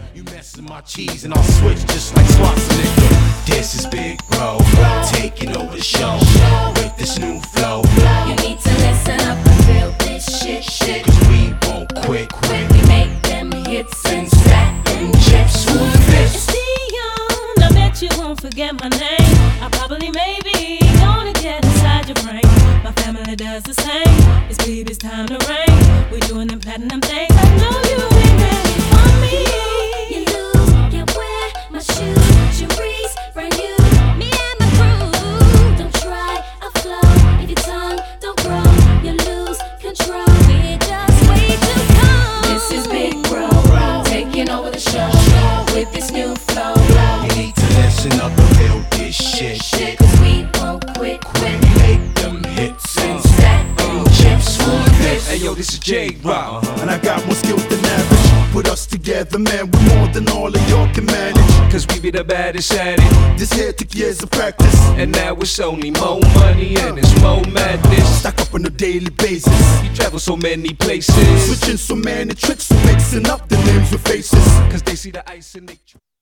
You messing my cheese and I'll switch just like Schwarzenegger. This is Big Bro, taking over the show with this new flow. You need to listen up and feel this shit. Cause we won't quit. We make them hits and stack them chips. Who's this? It's Dion, I bet you won't forget my name. I probably maybe gonna get inside your brain. My family does the same. It's baby's time to reign. We're doing them platinum things. I know you ain't ready for me. You lose, can't wear my shoes. Cherise, brand new. Me and my crew. Don't try, I'll flow. If your tongue don't grow, you lose control. We're just way too cold. This is Big Bro, taking over the show with this new flow. You need to listen up and feel this shit. Cause we won't quit. We make them hits and Stack them chips. Who's this? Hey yo, this is J-Rock. And I got more skills than average. Put us together, man, we're more than all of y'all can manage. Cause we be the baddest at it. This here took years of practice. And now it's only more money and it's more madness. Stack up on a daily basis. We travel so many places. Switching so many tricks, so mixing up the names with faces. Cause they see the ice and they